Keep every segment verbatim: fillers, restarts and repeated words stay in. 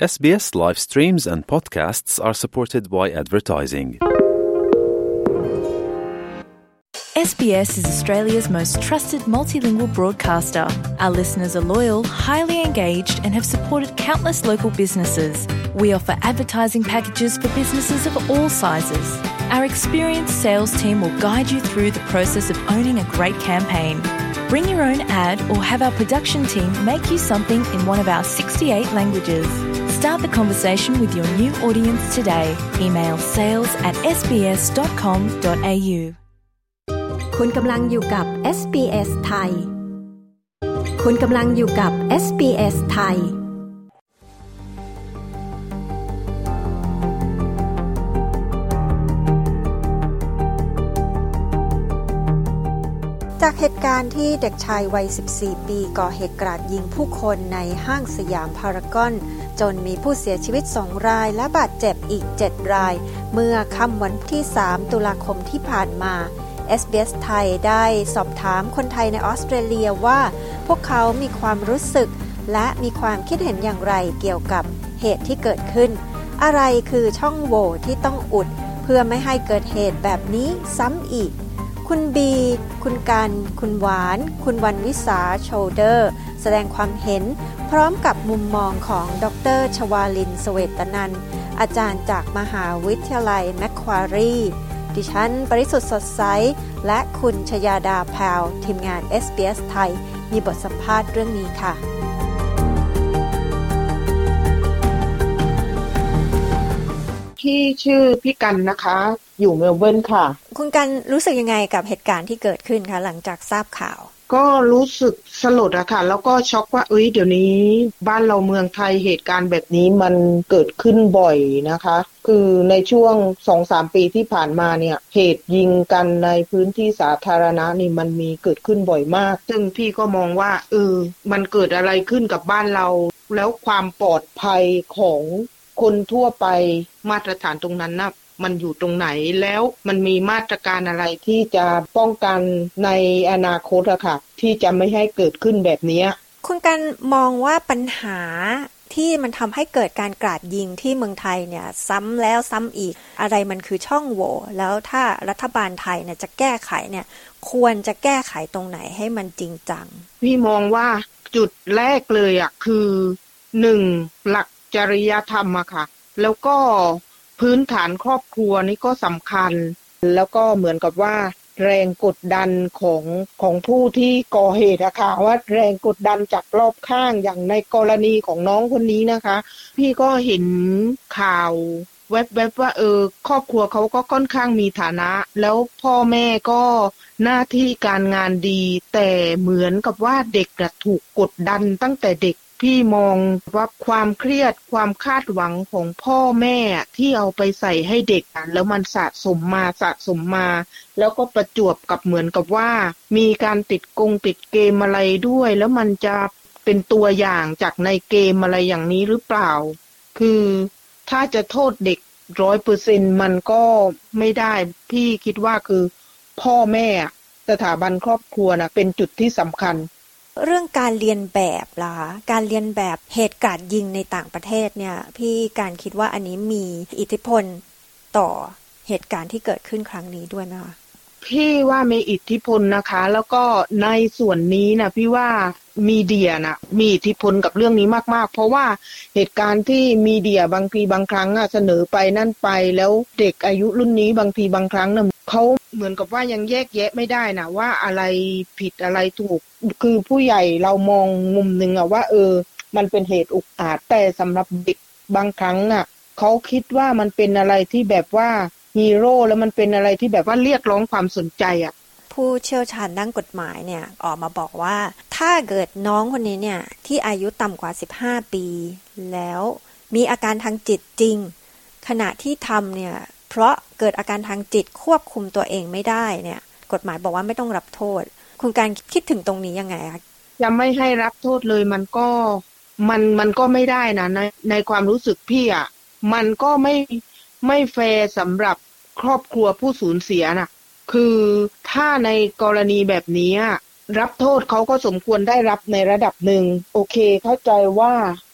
S B S live streams and podcasts are supported by advertising. S B S is Australia's most trusted multilingual broadcaster. Our listeners are loyal, highly engaged, and have supported countless local businesses. We offer advertising packages for businesses of all sizes. Our experienced sales team will guide you through the process of owning a great campaign. Bring your own ad or have our production team make you something in one of our sixty-eight languages. Start the conversation with your new audience today. Email sales at s b s dot com dot a u คุณกำลังอยู่กับ เอส บี เอส ไทย คุณกำลังอยู่กับ เอส บี เอส ไทยจากเหตุการณ์ที่เด็กชายวัยสิบสี่ปีก่อเหตุกราดยิงผู้คนในห้างสยามพารากอนจนมีผู้เสียชีวิตสองรายและบาดเจ็บอีกเจ็ดรายเมื่อค่ำวันที่สามตุลาคมที่ผ่านมา เอส บี เอส ไทยได้สอบถามคนไทยในออสเตรเลียว่าพวกเขามีความรู้สึกและมีความคิดเห็นอย่างไรเกี่ยวกับเหตุที่เกิดขึ้นอะไรคือช่องโหว่ที่ต้องอุดเพื่อไม่ให้เกิดเหตุแบบนี้ซ้ำอีกคุณบีคุณกันคุณหวานคุณวันวิสาโชเดอร์แสดงความเห็นพร้อมกับมุมมองของดร.ชวาลินเสเวตนันท์อาจารย์จากมหาวิทยาลัยแมคควารีดิฉันปริสุทธิ์สดใสและคุณชยาดาแพรวทีมงาน เอส บี เอส ไทยมีบทสัมภาษณ์เรื่องนี้ค่ะพี่ชื่อพี่กันนะคะอยู่เมลเบิร์นค่ะคุณกันรู้สึกยังไงกับเหตุการณ์ที่เกิดขึ้นคะหลังจากทราบข่าวก็รู้สึกสลดอะค่ะแล้วก็ช็อกว่าเอ้ยเดี๋ยวนี้บ้านเราเมืองไทยเหตุการณ์แบบนี้มันเกิดขึ้นบ่อยนะคะคือในช่วง สองถึงสาม ปีที่ผ่านมาเนี่ยเหตุยิงกันในพื้นที่สาธารณะนี่มันมีเกิดขึ้นบ่อยมากซึ่งพี่ก็มองว่าเออมันเกิดอะไรขึ้นกับบ้านเราแล้วความปลอดภัยของคนทั่วไปมาตรฐานตรงนั้นนะมันอยู่ตรงไหนแล้วมันมีมาตรการอะไรที่จะป้องกันในอนาคตอะค่ะที่จะไม่ให้เกิดขึ้นแบบนี้คุณกันมองว่าปัญหาที่มันทำให้เกิดการกราดยิงที่เมืองไทยเนี่ยซ้ำแล้วซ้ำอีกอะไรมันคือช่องโหว่แล้วถ้ารัฐบาลไทยเนี่ยจะแก้ไขเนี่ยควรจะแก้ไขตรงไหนให้มันจริงจังพี่มองว่าจุดแรกเลยอะคือหนึ่งหลักจริยธรรมอะค่ะแล้วก็พื้นฐานครอบครัวนี่ก็สำคัญแล้วก็เหมือนกับว่าแรงกดดันของของผู้ที่ก่อเหตุอะค่ะว่าแรงกดดันจากรอบข้างอย่างในกรณีของน้องคนนี้นะคะพี่ก็เห็นข่าวแวบๆว่าเออครอบครัวเขาก็ค่อนข้างมีฐานะแล้วพ่อแม่ก็หน้าที่การงานดีแต่เหมือนกับว่าเด็กน่ะถูกกดดันตั้งแต่เด็กพี่มองว่าความเครียดความคาดหวังของพ่อแม่ที่เอาไปใส่ให้เด็กแล้วมันสะสมมาสะสมมาแล้วก็ประจวบกับเหมือนกับว่ามีการติดกงติดเกมอะไรด้วยแล้วมันจะเป็นตัวอย่างจากในเกมอะไรอย่างนี้หรือเปล่าคือถ้าจะโทษเด็ก ร้อยเปอร์เซ็นต์ มันก็ไม่ได้พี่คิดว่าคือพ่อแม่สถาบันครอบครัวนะเป็นจุดที่สำคัญเรื่องการเรียนแบบล่ะการเรียนแบบเหตุการณ์ยิงในต่างประเทศเนี่ยพี่การคิดว่าอันนี้มีอิทธิพลต่อเหตุการณ์ที่เกิดขึ้นครั้งนี้ด้วยนะคะพี่ว่ามีอิทธิพลนะคะแล้วก็ในส่วนนี้นะพี่ว่ามีเดียนะมีอิทธิพลกับเรื่องนี้มากๆเพราะว่าเหตุการณ์ที่มีเดียบางทีบางครั้งเสนอไปนั่นไปแล้วเด็กอายุรุ่นนี้บางทีบางครั้งนะเขาเหมือนกับว่ายังแยกแยะไม่ได้นะว่าอะไรผิดอะไรถูกคือผู้ใหญ่เรามองมุมนึงอะว่าเออมันเป็นเหตุอุกอาจแต่สำหรับเด็กบางครั้งน่ะเขาคิดว่ามันเป็นอะไรที่แบบว่าฮีโร่แล้วมันเป็นอะไรที่แบบว่าเรียกร้องความสนใจอะผู้เชี่ยวชาญด้านกฎหมายเนี่ยออกมาบอกว่าถ้าเกิดน้องคนนี้เนี่ยที่อายุต่ำกว่าสิบห้าปีแล้วมีอาการทางจิตจริงขณะที่ทำเนี่ยเพราะเกิดอาการทางจิตควบคุมตัวเองไม่ได้เนี่ยกฎหมายบอกว่าไม่ต้องรับโทษคุณการคิดถึงตรงนี้ยังไงคะจะไม่ให้รับโทษเลยมันก็มันมันก็ไม่ได้นะในในความรู้สึกพี่อ่ะมันก็ไม่ไม่แฟร์สำหรับครอบครัวผู้สูญเสียน่ะคือถ้าในกรณีแบบนี้รับโทษเขาก็สมควรได้รับในระดับหนึ่งโอเคเข้าใจว่า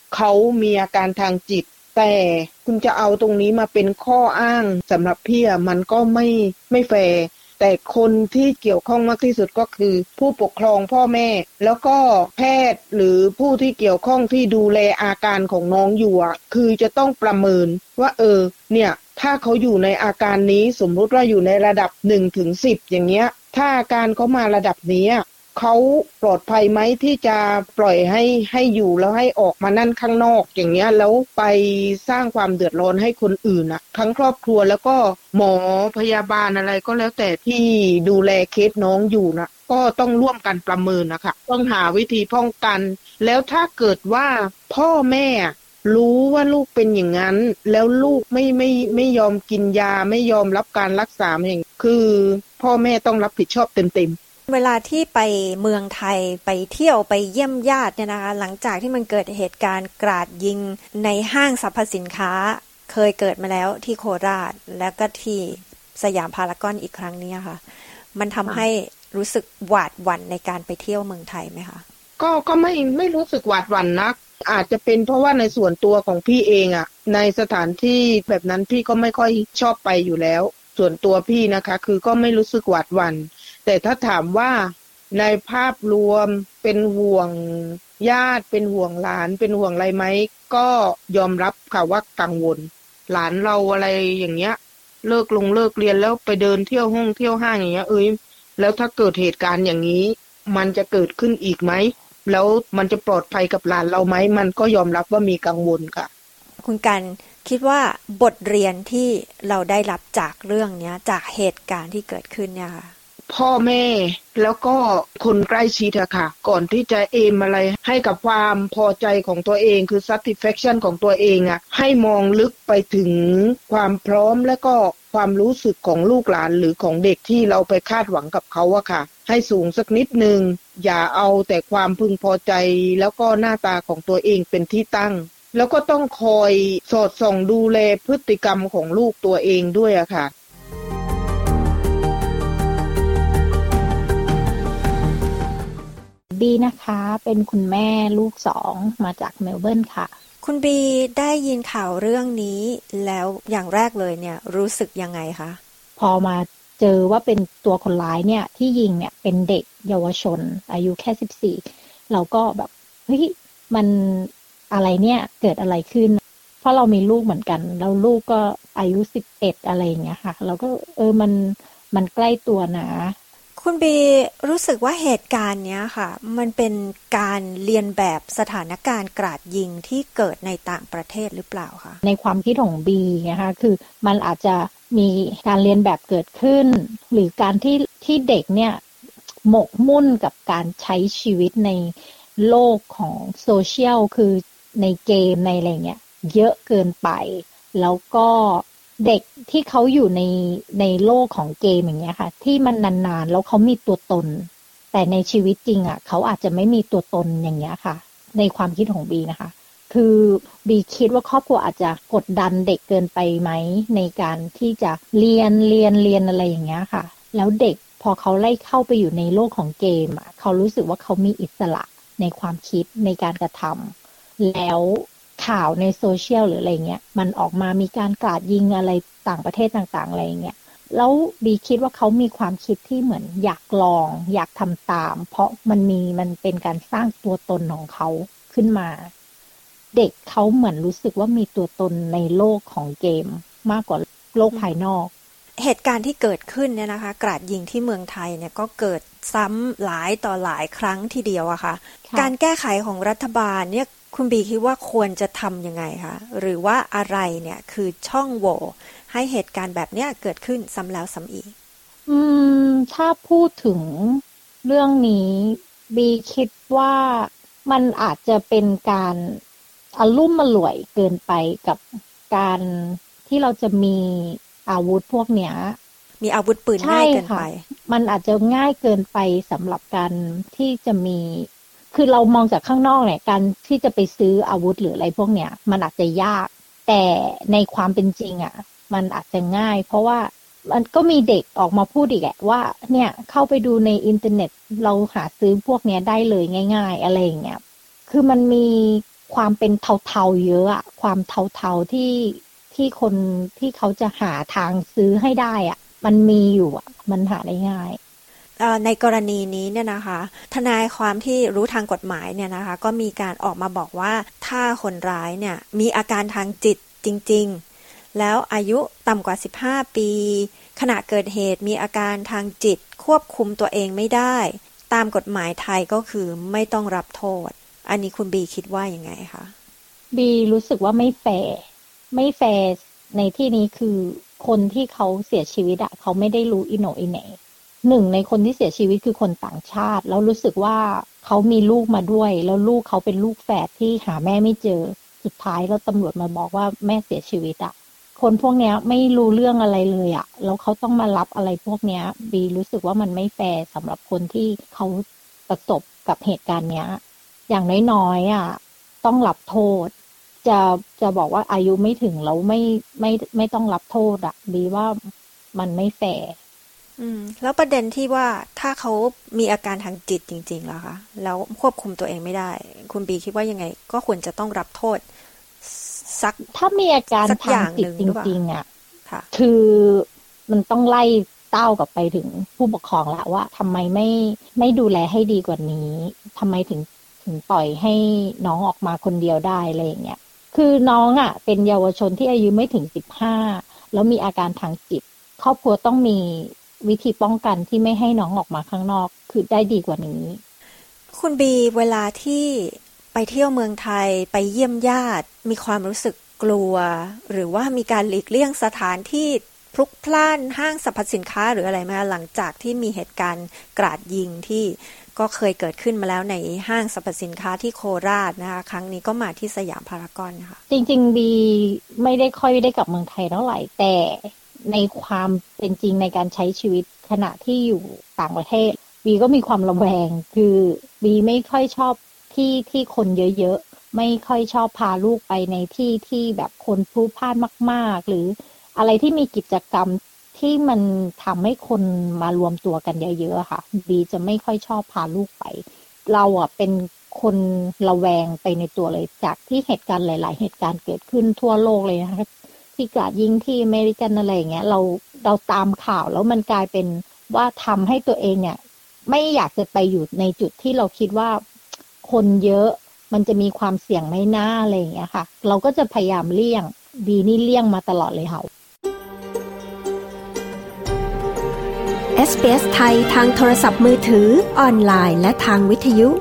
เขามีอาการทางจิตแต่คุณจะเอาตรงนี้มาเป็นข้ออ้างสำหรับพี่มันก็ไม่ไม่แฟร์แต่คนที่เกี่ยวข้องมากที่สุดก็คือผู้ปกครองพ่อแม่แล้วก็แพทย์หรือผู้ที่เกี่ยวข้องที่ดูแลอาการของน้องอยู่อ่ะคือจะต้องประเมินว่าเออเนี่ยถ้าเขาอยู่ในอาการนี้สมมุติว่าอยู่ในระดับ หนึ่งถึงสิบ อย่างเงี้ยถ้าอาการเขามาระดับนี้เขาปลอดภัยไหมที่จะปล่อยให้ให้อยู่แล้วให้ออกมานั่นข้างนอกอย่างเงี้ยแล้วไปสร้างความเดือดร้อนให้คนอื่นน่ะทั้งครอบครัวแล้วก็หมอพยาบาลอะไรก็แล้วแต่ที่ดูแลเคสน้องอยู่นะก็ต้องร่วมกันประเมินนะคะต้องหาวิธีป้องกันแล้วถ้าเกิดว่าพ่อแม่รู้ว่าลูกเป็นอย่างนั้นแล้วลูกไม่ไม่ไม่ยอมกินยาไม่ยอมรับการรักษาเองคือพ่อแม่ต้องรับผิดชอบเต็มๆเวลาที่ไปเมืองไทยไปเที่ยวไปเยี่ยมญาติเนี่ยนะคะหลังจากที่มันเกิดเหตุการณ์กราดยิงในห้างสรรพสินค้าเคยเกิดมาแล้วที่โคราชแล้วก็ที่สยามพารากอนอีกครั้งนี้ค่ะมันทำให้รู้สึกหวาดหวั่นในการไปเที่ยวเมืองไทยไหมคะก็ก็ไม่ไม่รู้สึกหวาดหวั่นนักอาจจะเป็นเพราะว่าในส่วนตัวของพี่เองอ่ะในสถานที่แบบนั้นพี่ก็ไม่ค่อยชอบไปอยู่แล้วส่วนตัวพี่นะคะคือก็ไม่รู้สึกหวาดหวั่นแต่ถ้าถามว่าในภาพรวมเป็นห่วงญาติเป็นห่วงหลานเป็นห่วงอะไรไหมก็ยอมรับค่ะว่ากังวลหลานเราอะไรอย่างเงี้ยเลิกลงเลิกเรียนแล้วไปเดินเที่ยวห้องเที่ยวห้างอย่างเงี้ยเอ้ยแล้วถ้าเกิดเหตุการณ์อย่างนี้มันจะเกิดขึ้นอีกไหมแล้วมันจะปลอดภัยกับหลานเราไหมมันก็ยอมรับว่ามีกังวลค่ะคุณกันคิดว่าบทเรียนที่เราได้รับจากเรื่องนี้จากเหตุการณ์ที่เกิดขึ้นเนี่ยค่ะพ่อแม่แล้วก็คนใกล้ชิดอะค่ะก่อนที่จะเอมอะไรให้กับความพอใจของตัวเองคือ satisfaction ของตัวเองอะให้มองลึกไปถึงความพร้อมและก็ความรู้สึกของลูกหลานหรือของเด็กที่เราไปคาดหวังกับเขาอะค่ะให้สูงสักนิดนึงอย่าเอาแต่ความพึงพอใจแล้วก็หน้าตาของตัวเองเป็นที่ตั้งแล้วก็ต้องคอยสอดส่องดูแลพฤติกรรมของลูกตัวเองด้วยอะค่ะบีนะคะเป็นคุณแม่ลูกสองมาจากเมลเบิร์นค่ะคุณบีได้ยินข่าวเรื่องนี้แล้วอย่างแรกเลยเนี่ยรู้สึกยังไงคะพอมาเจอว่าเป็นตัวคนร้ายเนี่ยที่ยิงเนี่ยเป็นเด็กเยาวชนอายุแค่สิบสี่เราก็แบบเฮ้ยมันอะไรเนี่ยเกิดอะไรขึ้นเพราะเรามีลูกเหมือนกันแล้วลูกก็อายุสิบเอ็ดอะไรอย่างเงี้ยค่ะเราก็เออมันมันใกล้ตัวนะคุณบีรู้สึกว่าเหตุการณ์เนี้ยค่ะมันเป็นการเลียนแบบสถานการณ์กราดยิงที่เกิดในต่างประเทศหรือเปล่าคะในความคิดของบีนะคะคือมันอาจจะมีการเลียนแบบเกิดขึ้นหรือการที่ที่เด็กเนี่ยหมกมุ่นกับการใช้ชีวิตในโลกของโซเชียลคือในเกมในอะไรเงี้ยเยอะเกินไปแล้วก็เด็กที่เขาอยู่ในในโลกของเกมอย่างเงี้ยค่ะที่มันนานๆแล้วเขามีตัวตนแต่ในชีวิตจริงอ่ะเขาอาจจะไม่มีตัวตนอย่างเงี้ยค่ะในความคิดของบีนะคะคือบีคิดว่าครอบครัวอาจจะกดดันเด็กเกินไปไหมในการที่จะเรียนเรียนเรียนอะไรอย่างเงี้ยค่ะแล้วเด็กพอเขาไล่เข้าไปอยู่ในโลกของเกมอ่ะเขารู้สึกว่าเขามีอิสระในความคิดในการกระทำแล้วข่าวในโซเชียลหรืออะไรเงี้ยมันออกมามีการกราดยิงอะไรต่างประเทศต่างๆอะไรเงี้ยแล้วบีคิดว่าเขามีความคิดที่เหมือนอยากลองอยากทำตามเพราะมันมีมันเป็นการสร้างตัวตนของเขาขึ้นมาเด็กเขาเหมือนรู้สึกว่ามีตัวตนในโลกของเกมมากกว่าโลกภายนอกเหตุการณ์ที่เกิดขึ้นเนี่ยนะคะกราดยิงที่เมืองไทยเนี่ยก็เกิดซ้ำหลายต่อหลายครั้งทีเดียวอะค่ะการแก้ไขของรัฐบาลเนี่ยคุณบีคิดว่าควรจะทำยังไงคะหรือว่าอะไรเนี่ยคือช่องโหว่ให้เหตุการณ์แบบเนี้ยเกิดขึ้นซ้ำแล้วซ้ำอีกอืมถ้าพูดถึงเรื่องนี้บีคิดว่ามันอาจจะเป็นการอลุ่มอล่วยเกินไปกับการที่เราจะมีอาวุธพวกเนี้ยมีอาวุธปืนง่ายเกินไปมันอาจจะง่ายเกินไปสำหรับการที่จะมีคือเรามองจากข้างนอกเนี่ยการที่จะไปซื้ออาวุธหรืออะไรพวกเนี้ยมันอาจจะยากแต่ในความเป็นจริงอ่ะมันอาจจะง่ายเพราะว่ามันก็มีเด็กออกมาพูดอีกแหละว่าเนี่ยเข้าไปดูในอินเทอร์เน็ตเราหาซื้อพวกเนี้ยได้เลยง่ายๆอะไรอย่างเงี้ยคือมันมีความเป็นเทาๆเยอะอะความเทาๆที่ที่คนที่เขาจะหาทางซื้อให้ได้อะมันมีอยู่อะมันหาได้ง่ายในกรณีนี้เนี่ยนะคะทนายความที่รู้ทางกฎหมายเนี่ยนะคะก็มีการออกมาบอกว่าถ้าคนร้ายเนี่ยมีอาการทางจิตจริงๆแล้วอายุต่ำกว่าสิบห้าปีขณะเกิดเหตุมีอาการทางจิตควบคุมตัวเองไม่ได้ตามกฎหมายไทยก็คือไม่ต้องรับโทษอันนี้คุณบีคิดว่ายังไงคะบีรู้สึกว่าไม่แฟร์ไม่แฟร์ในที่นี้คือคนที่เขาเสียชีวิตอะเขาไม่ได้รู้อิโหนอิเหน่หนึ่งในคนที่เสียชีวิตคือคนต่างชาติแล้วรู้สึกว่าเขามีลูกมาด้วยแล้วลูกเขาเป็นลูกแฝดที่หาแม่ไม่เจอสุดท้ายแล้วตำรวจมาบอกว่าแม่เสียชีวิตอะคนพวกนี้ไม่รู้เรื่องอะไรเลยอะแล้วเขาต้องมารับอะไรพวกนี้บีรู้สึกว่ามันไม่แฟร์สำหรับคนที่เขาประสบกับเหตุการณ์เนี้ยอย่างน้อยๆอะต้องรับโทษจะจะบอกว่าอายุไม่ถึงแล้วไม่ไม่ไม่ต้องรับโทษอะบีว่ามันไม่แฟร์อืมแล้วประเด็นที่ว่าถ้าเขามีอาการทางจิตจริงๆล่ะคะแล้วควบคุมตัวเองไม่ได้คุณบีคิดว่ายังไงก็ควรจะต้องรับโทษสักถ้ามีอาการทางจิตจริงๆอ่ะค่ะคือมันต้องไล่เต้ากลับไปถึงผู้ปกครองละว่าทำไมไม่ไม่ดูแลให้ดีกว่านี้ทำไมถึงถึงปล่อยให้น้องออกมาคนเดียวได้อะไรอย่างเงี้ยคือน้องอ่ะเป็นเยาวชนที่อายุไม่ถึงสิบห้าแล้วมีอาการทางจิตครอบครัวต้องมีวิธีป้องกันที่ไม่ให้น้องออกมาข้างนอกคือได้ดีกว่านี้คุณบีเวลาที่ไปเที่ยวเมืองไทยไปเยี่ยมญาติมีความรู้สึกกลัวหรือว่ามีการหลีกเลี่ยงสถานที่พลุกพล่านห้างสรรพสินค้าหรืออะไรมาหลังจากที่มีเหตุการณ์กราดยิงที่ก็เคยเกิดขึ้นมาแล้วในห้างสรรพสินค้าที่โคราชนะคะครั้งนี้ก็มาที่สยามพารากอนค่ะจริงๆบีไม่ได้ค่อยได้กลับเมืองไทยเท่าไหร่แต่ในความเป็นจริงในการใช้ชีวิตขณะที่อยู่ต่างประเทศบีก็มีความระแวงคือบีไม่ค่อยชอบที่ที่คนเยอะๆไม่ค่อยชอบพาลูกไปในที่ที่แบบคนพลุกพล่านมากๆหรืออะไรที่มีกิจกรรมที่มันทำให้คนมารวมตัวกันเยอะๆค่ะบีจะไม่ค่อยชอบพาลูกไปเราอ่ะเป็นคนระแวงไปในตัวเลยจากที่เหตุการณ์หลายๆเหตุการณ์เกิดขึ้นทั่วโลกเลยนะคะที่กราดยิงที่อเมริกันอะไรอย่างเงี้ยเราเราตามข่าวแล้วมันกลายเป็นว่าทำให้ตัวเองเนี่ยไม่อยากจะไปอยู่ในจุดที่เราคิดว่าคนเยอะมันจะมีความเสี่ยงไม่น่าอะไรอย่างเงี้ยค่ะเราก็จะพยายามเลี่ยงบีนี่เลี่ยงมาตลอดเลยค่ะเอส บี เอส ไทยทางโทรศัพท์มือถือออนไลน์และทางวิทยุ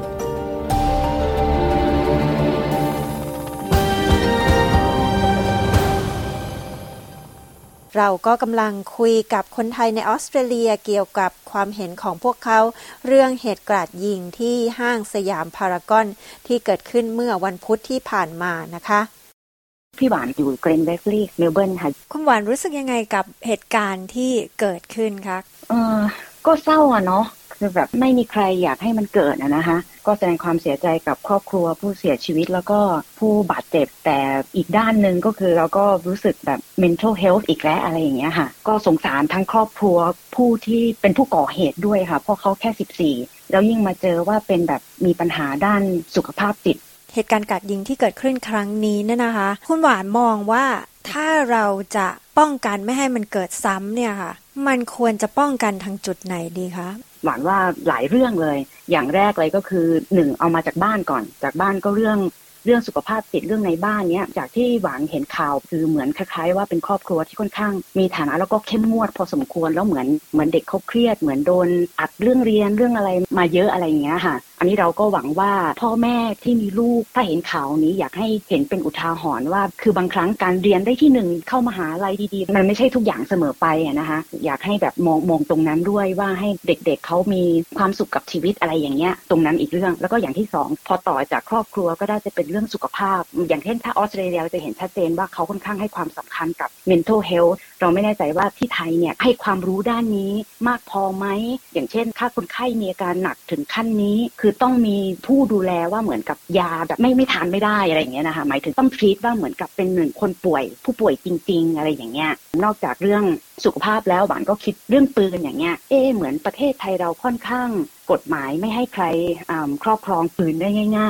เราก็กำลังคุยกับคนไทยในออสเตรเลียเกี่ยวกับความเห็นของพวกเขาเรื่องเหตุกราดยิงที่ห้างสยามพารากอนที่เกิดขึ้นเมื่อวันพุธที่ผ่านมานะคะพี่หวานอยู่เกรนเบฟลีย์เมลเบิร์นค่ะคุณหวานรู้สึกยังไงกับเหตุการณ์ที่เกิดขึ้นคะเออก็เศร้าอ่ะเนาะคือแบบไม่มีใครอยากให้มันเกิดอะนะคะก็แสดงความเสียใจกับครอบครัวผู้เสียชีวิตแล้วก็ผู้บาดเจ็บแต่อีกด้านนึงก็คือเราก็รู้สึกแบบ mental health อีกแล้วอะไรอย่างเงี้ยค่ะก็สงสารทั้งครอบครัวผู้ที่เป็นผู้ก่อเหตุด้วยค่ะเพราะเขาแค่สิบสี่แล้วยิ่งมาเจอว่าเป็นแบบมีปัญหาด้านสุขภาพจิตเหตุการณ์กราดยิงที่เกิดขึ้นครั้งนี้เนี่ยนะคะคุณหวานมองว่าถ้าเราจะป้องกันไม่ให้มันเกิดซ้ำเนี่ยค่ะมันควรจะป้องกันทางจุดไหนดีคะหวานว่าหลายเรื่องเลยอย่างแรกเลยก็คือหนึ่งเอามาจากบ้านก่อนจากบ้านก็เรื่องเรื่องสุขภาพจิตเรื่องในบ้านเนี้ยจากที่หวานเห็นข่าวคือเหมือนคล้ายๆว่าเป็นครอบครัวที่ค่อนข้างมีฐานะแล้วก็เข้มงวดพอสมควรแล้วเหมือนเหมือนเด็กเขาเครียดเหมือนโดนอัดเรื่องเรียนเรื่องอะไรมาเยอะอะไรอย่างเงี้ยค่ะอันนี้เราก็หวังว่าพ่อแม่ที่มีลูกถ้าเห็นข่าวนี้อยากให้เห็นเป็นอุทาหรณ์ว่าคือบางครั้งการเรียนได้ที่หนึ่งเข้ามหาลัยดีๆมันไม่ใช่ทุกอย่างเสมอไปอะนะคะอยากให้แบบมองมองตรงนั้นด้วยว่าให้เด็กๆ เ, เขามีความสุขกับชีวิตอะไรอย่างเงี้ยตรงนั้นอีกเรื่องแล้วก็อย่างที่สองพอต่อจากครอบครัวก็ได้จะเป็นเรื่องสุขภาพอย่างเช่นถ้าออสเตรเลียเราจะเห็นชัดเจนว่าเขาค่อนข้างให้ความสำคัญกับ mental health เราไม่แน่ใจว่าที่ไทยเนี่ยให้ความรู้ด้านนี้มากพอไหมอย่างเช่นถ้าคนไข้มีอาการหนักถึงขั้นนี้คือต้องมีผู้ดูแลว่าเหมือนกับยาแบบไม่ไม่ทานไม่ได้อะไรอย่างเงี้ยนะคะหมายถึงต้องทรีตว่าเหมือนกับเป็นหนึ่งคนป่วยผู้ป่วยจริงๆอะไรอย่างเงี้ยนอกจากเรื่องสุขภาพแล้วหวานก็คิดเรื่องปืนอย่างเงี้ยเอ๊ะเหมือนประเทศไทยเราค่อนข้างกฎหมายไม่ให้ใครครอบครองปืนได้ง่ายๆ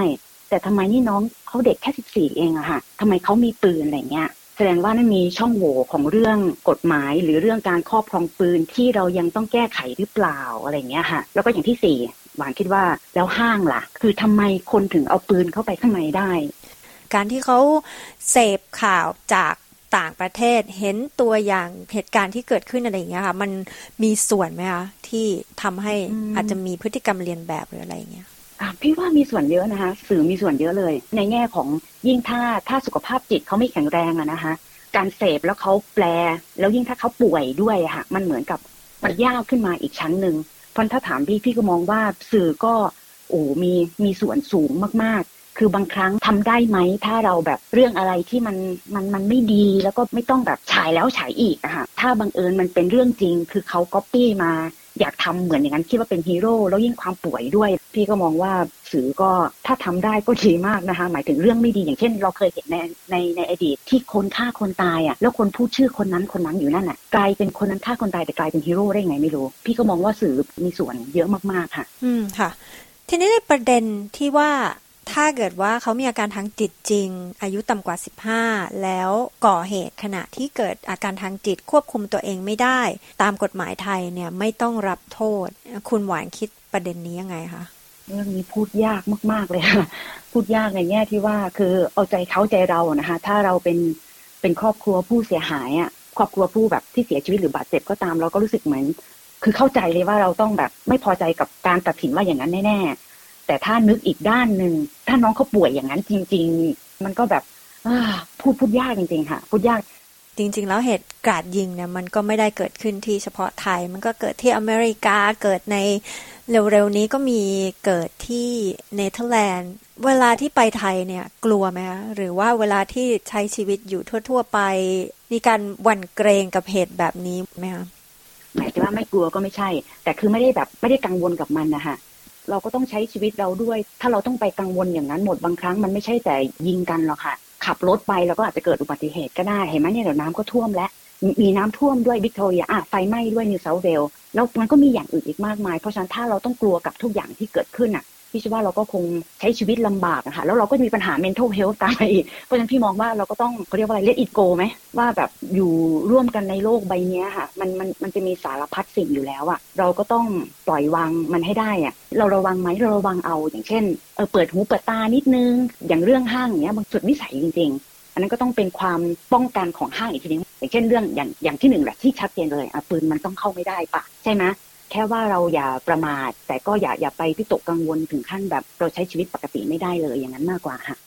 แต่ทำไมนี่น้องเขาเด็กแค่สิบสี่เองอะค่ะทำไมเขามีปืนอะไรเงี้ยแสดงว่านั่นมีช่องโหว่ของเรื่องกฎหมายหรือเรื่องการครอบครองปืนที่เรายังต้องแก้ไขหรือเปล่าอะไรเงี้ยค่ะแล้วก็อย่างที่สี่หวานคิดว่าแล้วห้างล่ะคือทำไมคนถึงเอาปืนเข้าไปข้างในได้การที่เขาเสพข่าวจากต่างประเทศเห็นตัวอย่างเหตุการณ์ที่เกิดขึ้นอะไรอย่างเงี้ยค่ะมันมีส่วนไหมคะที่ทำให้อาจจะมีพฤติกรรมเลียนแบบหรืออะไรอย่างเงี้ยพี่ว่ามีส่วนเยอะนะคะสื่อมีส่วนเยอะเลยในแง่ของยิ่งถ้าถ้าสุขภาพจิตเขาไม่แข็งแรงอะนะคะการเสพแล้วเขาแปลแล้วยิ่งถ้าเขาป่วยด้วยอะค่ะมันเหมือนกับมันยากขึ้นมาอีกชั้นนึงเพราะถ้าถามพี่พี่ก็มองว่าสื่อก็โอ้มีมีส่วนสูงมากๆคือบางครั้งทำได้ไหมถ้าเราแบบเรื่องอะไรที่มันมันมันไม่ดีแล้วก็ไม่ต้องแบบฉายแล้วฉายอีกอะค่ะถ้าบังเอิญมันเป็นเรื่องจริงคือเขาก๊อปปี้มาอยากทำเหมือนอย่างนั้นคิดว่าเป็นฮีโร่แล้วยิ่งความป่วยด้วยพี่ก็มองว่าสื่อก็ถ้าทำได้ก็ดีมากนะคะหมายถึงเรื่องไม่ดีอย่างเช่นเราเคยเห็นในในในอดีตที่คนฆ่าคนตายอ่ะแล้วคนพูดชื่อคนนั้นคนนั้นอยู่นั่นน่ะกลายเป็นคนนั้นฆ่าคนตายแต่กลายเป็นฮีโร่ได้ไงไม่รู้พี่ก็มองว่าสื่อมีส่วนเยอะมากๆค่ะอืมค่ะทีนี้ในประเด็นที่ว่าถ้าเกิดว่าเขามีอาการทางจิตจริงอายุต่ำกว่าสิบห้าแล้วก่อเหตุขณะที่เกิดอาการทางจิตควบคุมตัวเองไม่ได้ตามกฎหมายไทยเนี่ยไม่ต้องรับโทษคุณหวานคิดประเด็นนี้ยังไงคะเรื่องนี้พูดยากมากๆเลยค่ะพูดยากในแง่ที่ว่าคือเอาใจเขาใจเรานะคะถ้าเราเป็นเป็นครอบครัวผู้เสียหายอ่ะครอบครัวผู้แบบที่เสียชีวิตหรือบาดเจ็บก็ตามเราก็รู้สึกเหมือนคือเข้าใจเลยว่าเราต้องแบบไม่พอใจกับการตัดสินว่าอย่างนั้นแน่ๆแต่ถ้านึกอีกด้านนึงถ้าน้องเขาป่วยอย่างนั้นจริงๆมันก็แบบพูดพูดยากจริงๆค่ะพูดยากจริงๆแล้วเหตุกราดยิงเนี่ยมันก็ไม่ได้เกิดขึ้นที่เฉพาะไทยมันก็เกิดที่อเมริกาเกิดในเร็วๆนี้ก็มีเกิดที่เนเธอร์แลนด์เวลาที่ไปไทยเนี่ยกลัวไหมคะหรือว่าเวลาที่ใช้ชีวิตอยู่ทั่วๆไปมีการหวั่นเกรงกับเหตุแบบนี้ไหมคะหมายถึงว่าไม่กลัวก็ไม่ใช่แต่คือไม่ได้แบบไม่ได้กังวลกับมันนะคะเราก็ต้องใช้ชีวิตเราด้วยถ้าเราต้องไปกังวลอย่างนั้นหมดบางครั้งมันไม่ใช่แต่ยิงกันหรอกค่ะขับรถไปแล้วก็อาจจะเกิดอุบัติเหตุก็ได้เห็นไหมเนี่ยเดี๋ยวน้ำก็ท่วมแล้วมีน้ำท่วมด้วยวิกตอเรียอ่ะไฟไหม้ด้วยนิวเซาท์เวลส์แล้วมันก็มีอย่างอื่นอีกมากมายเพราะฉะนั้นถ้าเราต้องกลัวกับทุกอย่างที่เกิดขึ้นอ่ะพี่เชื่อว่าเราก็คงใช้ชีวิตลำบากอะค่ะแล้วเราก็มีปัญหา mental health ตามมาอีกเพราะฉะนั้นพี่มองว่าเราก็ต้องเขาเรียกว่าอะไร let it go ไหมว่าแบบอยู่ร่วมกันในโลกใบนี้ค่ะมันมันมันจะมีสารพัดสิ่งอยู่แล้วอะเราก็ต้องปล่อยวางมันให้ได้อะเราระวังไหมเราระวังเอาอย่างเช่นเออเปิดหูเปิดตานิดนึงอย่างเรื่องห้างอย่างเงี้ยบางจุดวิสัยจริงๆอันนั้นก็ต้องเป็นความป้องกันของห้างอีกทีนึงอย่างเช่นเรื่องอย่างอย่างที่หนึ่งแหละที่ชัดเจนเลยอ่ะปืนมันต้องเข้าไม่ได้ปะใช่ไหมแค่ว่าเราอย่าประมาทแต่ก็อย่าอย่าไปพิตกกังวลถึงขั้นแบบเราใช้ชีวิตปกติไม่ได้เลยอย่างนั้นมากกว่าค่ะ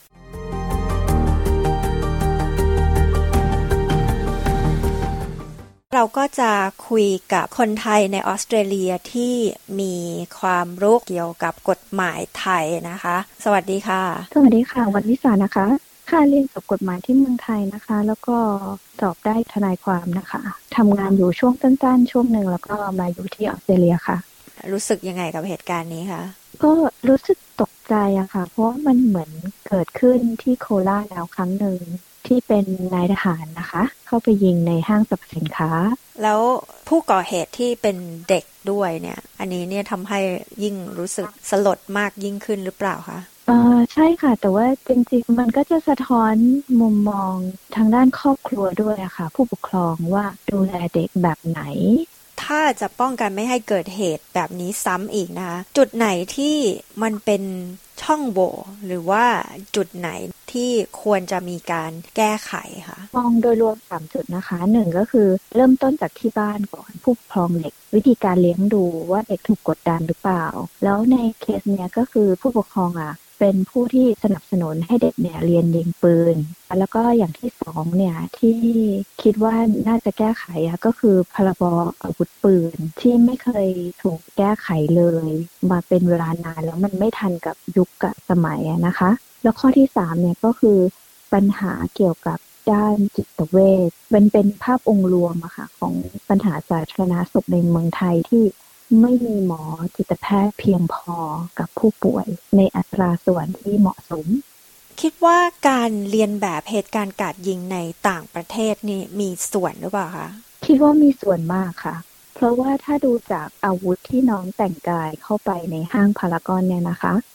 เราก็จะคุยกับคนไทยในออสเตรเลียที่มีความรู้เกี่ยวกับกฎหมายไทยนะคะสวัสดีค่ะสวัสดีค่ะวันวิสานะคะค่ะเรียนจบกฎหมายที่เมืองไทยนะคะแล้วก็สอบได้ทนายความนะคะทำงานอยู่ช่วงสั้นๆช่วงหนึ่งแล้วก็มาอยู่ที่ออสเตรเลียค่ะรู้สึกยังไงกับเหตุการณ์นี้คะก็รู้สึกตกใจอะค่ะเพราะมันเหมือนเกิดขึ้นที่โคราชแล้วครั้งหนึ่งที่เป็นนายทหารนะคะเข้าไปยิงในห้างสรรพสินค้าแล้วผู้ก่อเหตุที่เป็นเด็กด้วยเนี่ยอันนี้เนี่ยทำให้ยิ่งรู้สึกสลดมากยิ่งขึ้นหรือเปล่าคะเออใช่ค่ะแต่ว่าจริงๆมันก็จะสะท้อนมุมมองทางด้านครอบครัวด้วยอะค่ะผู้ปกครองว่าดูแลเด็กแบบไหนถ้าจะป้องกันไม่ให้เกิดเหตุแบบนี้ซ้ำอีกนะคะจุดไหนที่มันเป็นช่องโหว่หรือว่าจุดไหนที่ควรจะมีการแก้ไขคะมองโดยรวมสามจุดนะคะหนึ่งก็คือเริ่มต้นจากที่บ้านก่อนผู้ปกครองเด็กวิธีการเลี้ยงดูว่าเด็กถูกกดดันหรือเปล่าแล้วในเคสเนี้ยก็คือผู้ปกครองอ่ะเป็นผู้ที่สนับสนุนให้เด็กเนี่ยเรียนยิงปืนแล้วก็อย่างที่สองเนี่ยที่คิดว่าน่าจะแก้ไขอ่ะก็คือพรบอาวุธปืนที่ไม่เคยถูกแก้ไขเลยมาเป็นเวลานานแล้วมันไม่ทันกับยุคกับสมัยนะคะแล้วข้อที่สามเนี่ยก็คือปัญหาเกี่ยวกับด้านจิตเวชมันเป็นภาพองค์รวมอะค่ะของปัญหาสาธารณสุขในเมืองไทยที่ไม่มีหมอจิตแพทย์เพียงพอกับผู้ป่วยในอัตราส่วนที่เหมาะสมคิดว่าการเรียนแบบเหตุการณ์กราดยิงในต่างประเทศนี่มีส่วนหรือเปล่าคะคิดว่ามีส่วนมากค่ะเพราะว่าถ้าดูจากอาวุธที่น้องแต่งกายเข้าไปในห้างพารากอนเนี่ยนะคะ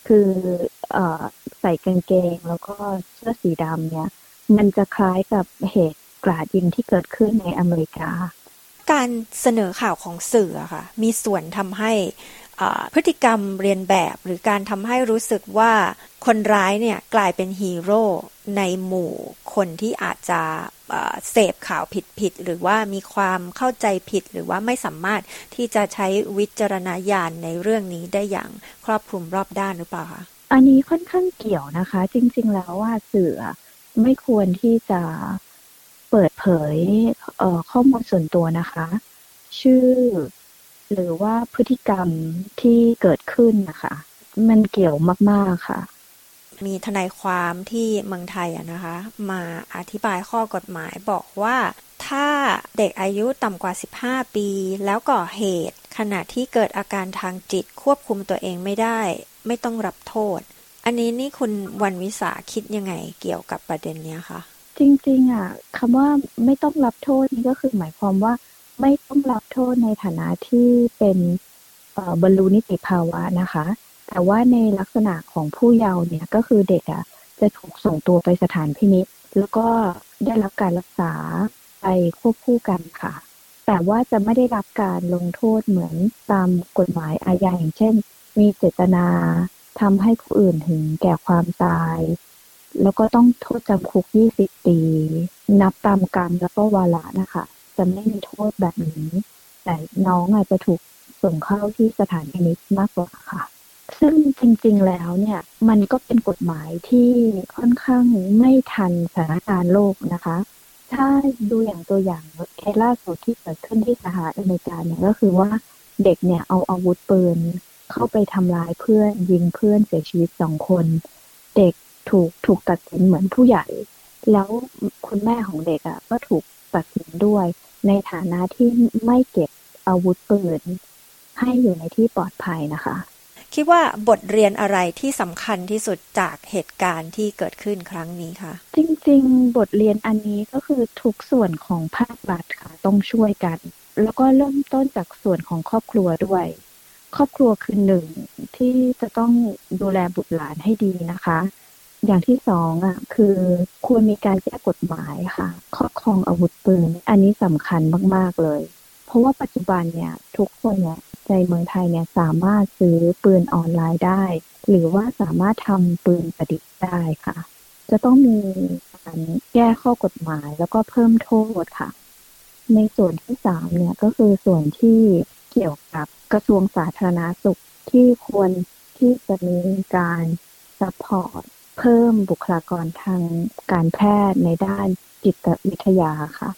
คือเอ่อใส่กางเกงแล้วก็เสื้อสีดำเนี่ยมันจะคล้ายกับเหตุกราดยิงที่เกิดขึ้นในอเมริกาการเสนอข่าวของสื่อค่ะมีส่วนทำให้พฤติกรรมเรียนแบบหรือการทำให้รู้สึกว่าคนร้ายเนี่ยกลายเป็นฮีโร่ในหมู่คนที่อาจจะเสพข่าวผิดๆหรือว่ามีความเข้าใจผิดหรือว่าไม่สามารถที่จะใช้วิจารณญาณในเรื่องนี้ได้อย่างครอบคลุมรอบด้านหรือเปล่าคะอันนี้ค่อนข้างเกี่ยวนะคะจริงๆแล้วว่าสื่อไม่ควรที่จะเปิดเผยเอ่อข้อมูลส่วนตัวนะคะชื่อหรือว่าพฤติกรรมที่เกิดขึ้นนะคะมันเกี่ยวมากๆค่ะมีทนายความที่เมืองไทยอะนะคะมาอธิบายข้อกฎหมายบอกว่าถ้าเด็กอายุต่ำกว่าสิบห้าปีแล้วก่อเหตุขณะที่เกิดอาการทางจิตควบคุมตัวเองไม่ได้ไม่ต้องรับโทษอันนี้นี่คุณวรรณวิสาคิดยังไงเกี่ยวกับประเด็นนี้คะจริงๆอ่ะคำว่าไม่ต้องรับโทษนี่ก็คือหมายความว่าไม่ต้องรับโทษในฐานะที่เป็นบรรลุนิติภาวะนะคะแต่ว่าในลักษณะของผู้เยาว์เนี่ยก็คือเด็กอ่ะจะถูกส่งตัวไปสถานพินิจแล้วก็ได้รับการรักษาไปควบคู่กันค่ะแต่ว่าจะไม่ได้รับการลงโทษเหมือนตามกฎหมายอาญาอย่างเช่นมีเจตนาทำให้ผู้อื่นถึงแก่ความตายแล้วก็ต้องโทษจำคุกยี่สิบปีนับตามกรรมแล้วก็วาระนะคะจะไม่มีโทษแบบนี้แต่น้องอาจจะถูกส่งเข้าที่สถานพินิจมากกว่าค่ะซึ่งจริงๆแล้วเนี่ยมันก็เป็นกฎหมายที่ค่อนข้างไม่ทันสถานการณ์โลกนะคะถ้าดูอย่างตัวอย่างเคสล่าสุดที่เกิดขึ้นที่สหรัฐอเมริกาเนี่ยก็คือว่าเด็กเนี่ยเอาอาวุธปืนเข้าไปทำร้ายเพื่อนยิงเพื่อนเสียชีวิตสองคนเด็กถูกถูกตัดสินเหมือนผู้ใหญ่แล้วคุณแม่ของเด็กอ่ะก็ถูกตัดสินด้วยในฐานะที่ไม่เก็บอาวุธปืนให้อยู่ในที่ปลอดภัยนะคะคิดว่าบทเรียนอะไรที่สำคัญที่สุดจากเหตุการณ์ที่เกิดขึ้นครั้งนี้คะจริงๆบทเรียนอันนี้ก็คือทุกส่วนของภาครัฐค่ะต้องช่วยกันแล้วก็เริ่มต้นจากส่วนของครอบครัวด้วยครอบครัวคือหนึ่งที่จะต้องดูแลบุตรหลานให้ดีนะคะอย่างที่สองอ่ะคือควรมีการแก้กฎหมายค่ะครอบครองอาวุธปืนอันนี้สำคัญมากๆเลยเพราะว่าปัจจุบันเนี่ยทุกคนเนี่ยในเมืองไทยเนี่ยสามารถซื้อปืนออนไลน์ได้หรือว่าสามารถทำปืนประดิษฐ์ได้ค่ะจะต้องมีการแก้ข้อกฎหมายแล้วก็เพิ่มโทษค่ะในส่วนที่สามเนี่ยก็คือส่วนที่เกี่ยวกับกระทรวงสาธารณสุขที่ควรที่จะมีการซัพพอร์ตเพิ่มบุคลากรทางการแพทย์ในด้านจิตวิทยาค่ะ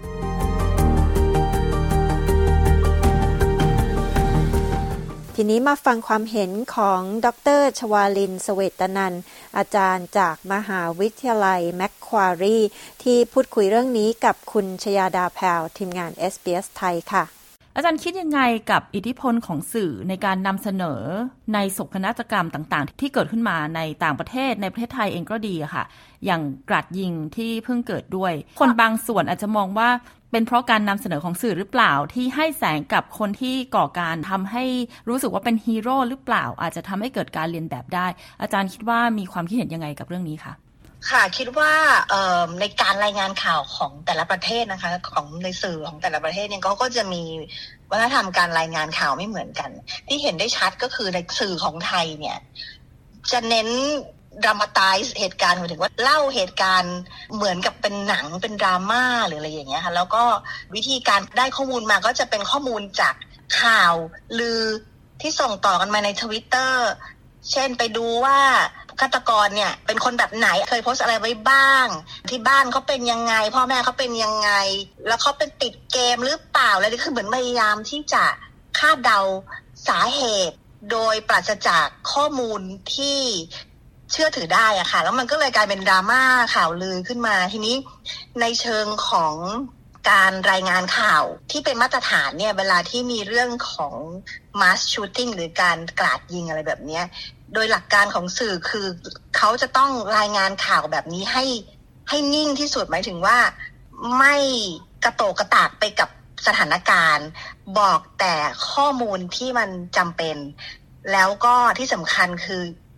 ทีนี้มาฟังความเห็นของดร.ชวาลิน เสวตนันท์อาจารย์จากมหาวิทยาลัยแมคควารีที่พูดคุยเรื่องนี้กับคุณชยาดาแพรวทีมงาน เอส บี เอส ไทยค่ะอาจารย์คิดยังไงกับอิทธิพลของสื่อในการนำเสนอในโศกนาฏกรรมต่างๆที่เกิดขึ้นมาในต่างประเทศในประเทศไทยเองก็ดีอะค่ะอย่างกราดยิงที่เพิ่งเกิดด้วยคนบางส่วนอาจจะมองว่าเป็นเพราะการนำเสนอของสื่อหรือเปล่าที่ให้แสงกับคนที่ก่อการทำให้รู้สึกว่าเป็นฮีโร่หรือเปล่าอาจจะทำให้เกิดการเรียนแบบได้อาจารย์คิดว่ามีความคิดเห็นยังไงกับเรื่องนี้คะค่ะคิดว่าในการรายงานข่าวของแต่ละประเทศนะคะของในสื่อของแต่ละประเทศเนี่ยเขาก็จะมีวัฒนธรรมการรายงานข่าวไม่เหมือนกันที่เห็นได้ชัดก็คือในสื่อของไทยเนี่ยจะเน้นดรามาไตซ์เหตุการณ์หมายถึงว่าเล่าเหตุการณ์เหมือนกับเป็นหนังเป็นดราม่าหรืออะไรอย่างเงี้ยค่ะแล้วก็วิธีการได้ข้อมูลมาก็จะเป็นข้อมูลจากข่าวลือที่ส่งต่อกันมาใน Twitter เช่นไปดูว่าฆาตกรเนี่ยเป็นคนแบบไหนเคยโพสอะไรไว้บ้างที่บ้านเขาเป็นยังไงพ่อแม่เขาเป็นยังไงแล้วเขาเป็นติดเกมหรือเปล่าอะไรนี่คือเหมือนพยายามที่จะคาดเดาสาเหตุโดยปราศจากข้อมูลที่เชื่อถือได้อะค่ะแล้วมันก็เลยกลายเป็นดราม่าข่าวลือขึ้นมาทีนี้ในเชิงของการรายงานข่าวที่เป็นมาตรฐานเนี่ยเวลาที่มีเรื่องของ mass shooting หรือการกราดยิงอะไรแบบนี้โดยหลักการของสื่อคือเขาจะต้องรายงานข่าวแบบนี้ให้ให้นิ่งที่สุดหมายถึงว่าไม่กระโตกกระตากไปกับสถานการณ์บอกแต่ข้อมูลที่มันจำเป็นแล้วก็ที่สำคัญคือ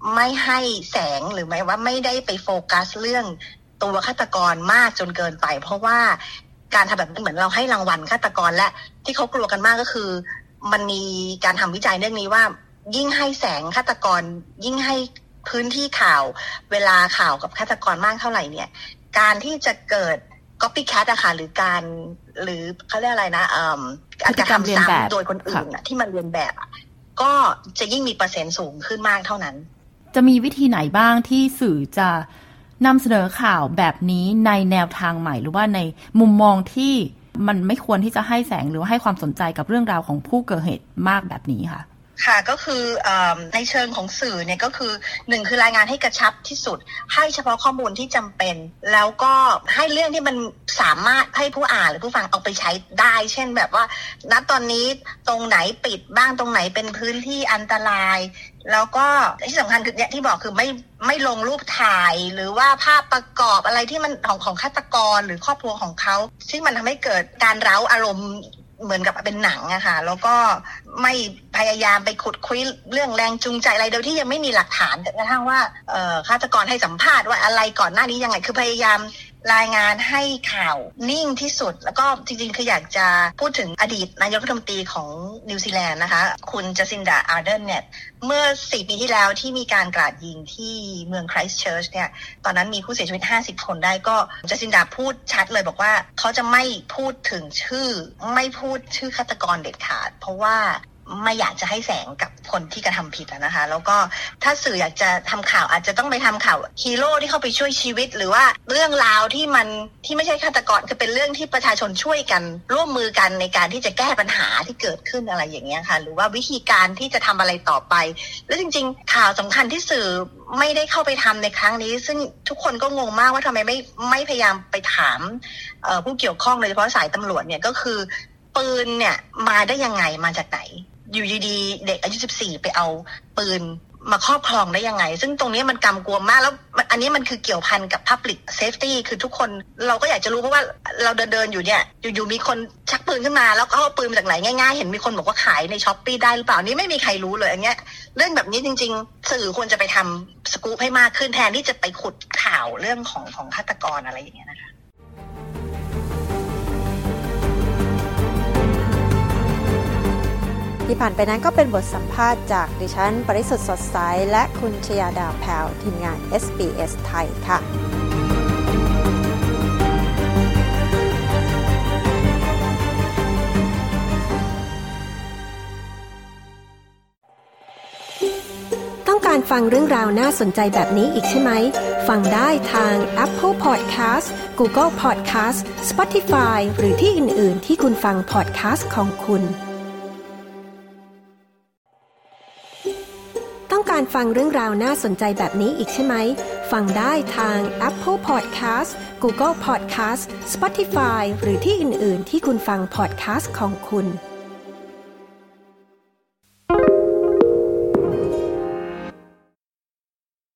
ไม่ให้แสงหรือไม่ว่าไม่ได้ไปโฟกัสเรื่องตัวฆาตกรมากจนเกินไปเพราะว่าการทำแบบนี้เหมือนเราให้รางวัลฆาตกรและที่เขากลัวกันมากก็คือมันมีการทำวิจัยเรื่องนี้ว่ายิ่งให้แสงฆาตกรยิ่งให้พื้นที่ข่าวเวลาข่าวกับฆาตกรมากเท่าไหร่เนี่ยการที่จะเกิด copycat อะค่ะหรือการหรือเขาเรียกอะไรนะเอ่อการกระทำซ้ำโดยคนอื่นอะที่มันเรียนแบบอะก็จะยิ่งมีเปอร์เซ็นต์สูงขึ้นมากเท่านั้นจะมีวิธีไหนบ้างที่สื่อจะนำเสนอข่าวแบบนี้ในแนวทางใหม่หรือว่าในมุมมองที่มันไม่ควรที่จะให้แสงหรือให้ความสนใจกับเรื่องราวของผู้เกิดเหตุมากแบบนี้ค่ะค่ะก็คือในเชิงของสื่อเนี่ยก็คือหนึ่งคือรายงานให้กระชับที่สุดให้เฉพาะข้อมูลที่จำเป็นแล้วก็ให้เรื่องที่มันสามารถให้ผู้อ่านหรือผู้ฟังเอาไปใช้ได้เช่นแบบว่าณตอนนี้ตรงไหนปิดบ้างตรงไหนเป็นพื้นที่อันตรายแล้วก็ที่สำคัญคือเนี่ยที่บอกคือไม่ไม่ลงรูปถ่ายหรือว่าภาพประกอบอะไรที่มันของของฆาตกรหรือครอบครัวของเขาซึ่งมันทำให้เกิดการเร้าอารมณ์เหมือนกับเป็นหนังอะค่ะแล้วก็ไม่พยายามไปขุดคุยเรื่องแรงจูงใจอะไรโดยที่ยังไม่มีหลักฐานกระทั่งว่าฆาตกรให้สัมภาษณ์ว่าอะไรก่อนหน้านี้ยังไงคือพยายามรายงานให้ข่าวนิ่งที่สุดแล้วก็จริงๆคืออยากจะพูดถึงอดีตนายกรัฐมนตรีของนิวซีแลนด์นะคะคุณจัสซินดาอาร์เดนเนี่ยเมื่อสี่ปีที่แล้วที่มีการกราดยิงที่เมืองไครสต์เชิร์ชเนี่ยตอนนั้นมีผู้เสียชีวิตห้าสิบคนได้ก็จัสซินดาพูดชัดเลยบอกว่าเขาจะไม่พูดถึงชื่อไม่พูดชื่อฆาตกรเด็ดขาดเพราะว่าไม่อยากจะให้แสงกับคนที่กระทำผิดนะคะแล้วก็ถ้าสื่ออยากจะทำข่าวอาจจะต้องไปทำข่าวฮีโร่ที่เข้าไปช่วยชีวิตหรือว่าเรื่องราวที่มันที่ไม่ใช่ฆาตกรคือเป็นเรื่องที่ประชาชนช่วยกันร่วมมือกันในการที่จะแก้ปัญหาที่เกิดขึ้นอะไรอย่างเงี้ยค่ะหรือว่าวิธีการที่จะทำอะไรต่อไปแล้วจริงๆข่าวสำคัญที่สื่อไม่ได้เข้าไปทำในครั้งนี้ซึ่งทุกคนก็งงมากว่าทำไมไม่ไม่พยายามไปถามผู้เกี่ยวข้องโดยเฉพาะสายตำรวจเนี่ยก็คือปืนเนี่ยมาได้ยังไงมาจากไหนอยู่ดีๆเด็กอายุสิบสี่ไปเอาปืนมาครอบครองได้ยังไงซึ่งตรงนี้มันกำกวมมากแล้วอันนี้มันคือเกี่ยวพันกับ Public Safety คือทุกคนเราก็อยากจะรู้เพราะว่าเราเดินๆอยู่เนี่ยอยู่ๆมีคนชักปืนขึ้นมาแล้วก็เอาปืนมาจากไหนง่ายๆเห็นมีคนบอกว่าขายใน Shopee ได้หรือเปล่านี่ไม่มีใครรู้เลยอันเนี้ยเรื่องแบบนี้จริงๆสื่อควรจะไปทำสกู๊ปให้มากขึ้นแทนที่จะไปขุดข่าวเรื่องของของฆาตกรอะไรอย่างเงี้ยนะคะที่ผ่านไปนั้นก็เป็นบทสัมภาษณ์จากดิฉันปริสุทธิ์สดใสและคุณชยาดาแพรวทีมงาน เอส บี เอส ไทยค่ะต้องการฟังเรื่องราวน่าสนใจแบบนี้อีกใช่ไหมฟังได้ทาง Apple Podcast Google Podcast Spotify หรือที่อื่นๆที่คุณฟัง podcast ของคุณต้องการฟังเรื่องราวน่าสนใจแบบนี้อีกใช่ไหมฟังได้ทาง Apple Podcast Google Podcast Spotify หรือที่อื่นๆที่คุณฟัง podcast ของคุณ